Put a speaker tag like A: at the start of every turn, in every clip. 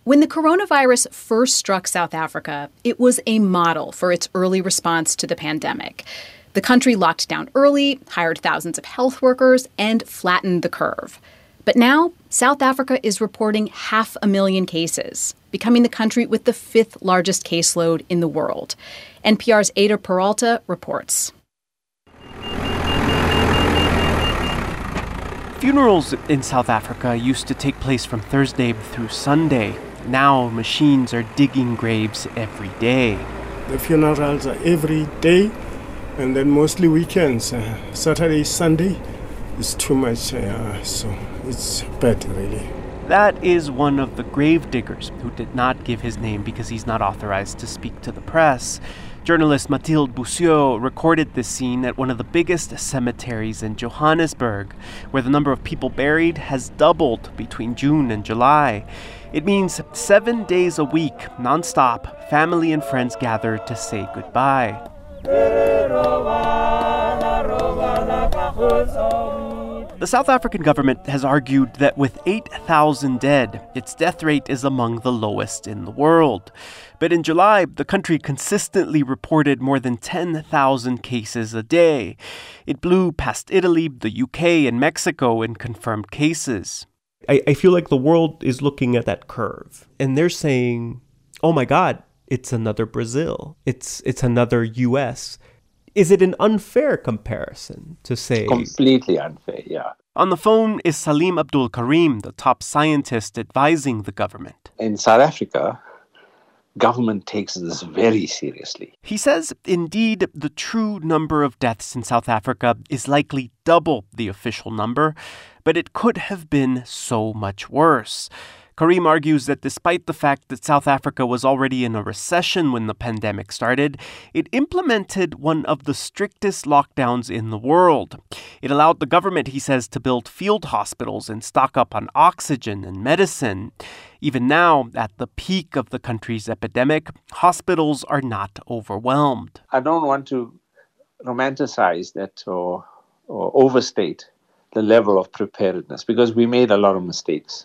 A: When the coronavirus first struck South Africa, it was a model for its early response to the pandemic. The country locked down early, hired thousands of health workers, and flattened the curve. But now, South Africa is reporting 500,000 cases, becoming the country with the 5th largest caseload in the world. NPR's Ada Peralta reports.
B: Funerals in South Africa used to take place from Thursday through Sunday. Now, machines are digging graves every day.
C: The funerals are every day, and then mostly weekends. Saturday, Sunday is too much, so it's bad, really.
B: That is one of the grave diggers who did not give his name because he's not authorized to speak to the press. Journalist Mathilde Boussieu recorded this scene at one of the biggest cemeteries in Johannesburg, where the number of people buried has doubled between June and July. It means 7 days a week, nonstop, family and friends gather to say goodbye. The South African government has argued that with 8,000 dead, its death rate is among the lowest in the world. But in July, the country consistently reported more than 10,000 cases a day. It blew past Italy, the UK, and Mexico in confirmed cases.
D: I feel like the world is looking at that curve, and they're saying, oh my God, it's another Brazil. It's another US. Is it an unfair comparison to say?
E: Completely unfair, yeah.
B: On the phone is Salim Abdul Karim, the top scientist advising the government.
E: In South Africa, government takes this very seriously.
B: He says, indeed, the true number of deaths in South Africa is likely double the official number, but it could have been so much worse. Karim argues that despite the fact that South Africa was already in a recession when the pandemic started, it implemented one of the strictest lockdowns in the world. It allowed the government, he says, to build field hospitals and stock up on oxygen and medicine. Even now, at the peak of the country's epidemic, hospitals are not overwhelmed.
E: I don't want to romanticize that or overstate the level of preparedness because we made a lot of mistakes.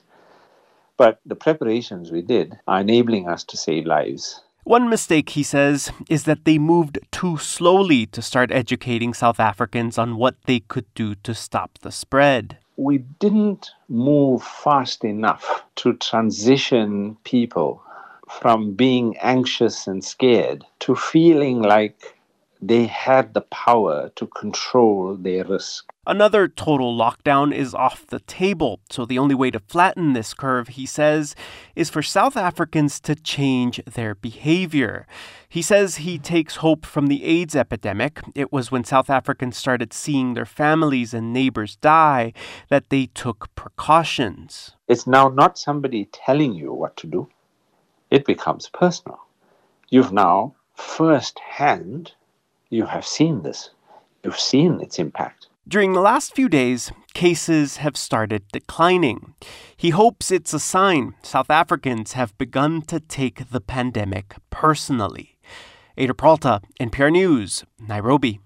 E: But the preparations we did are enabling us to save lives.
B: One mistake, he says, is that they moved too slowly to start educating South Africans on what they could do to stop the spread.
E: We didn't move fast enough to transition people from being anxious and scared to feeling like they had the power to control their risk.
B: Another total lockdown is off the table, so the only way to flatten this curve, he says, is for South Africans to change their behavior. He says he takes hope from the AIDS epidemic. It was when South Africans started seeing their families and neighbors die that they took precautions.
E: It's now not somebody telling you what to do. It becomes personal. You've now, firsthand, you have seen this. You've seen its impact.
B: During the last few days, cases have started declining. He hopes it's a sign South Africans have begun to take the pandemic personally. Ada Peralta, NPR News, Nairobi.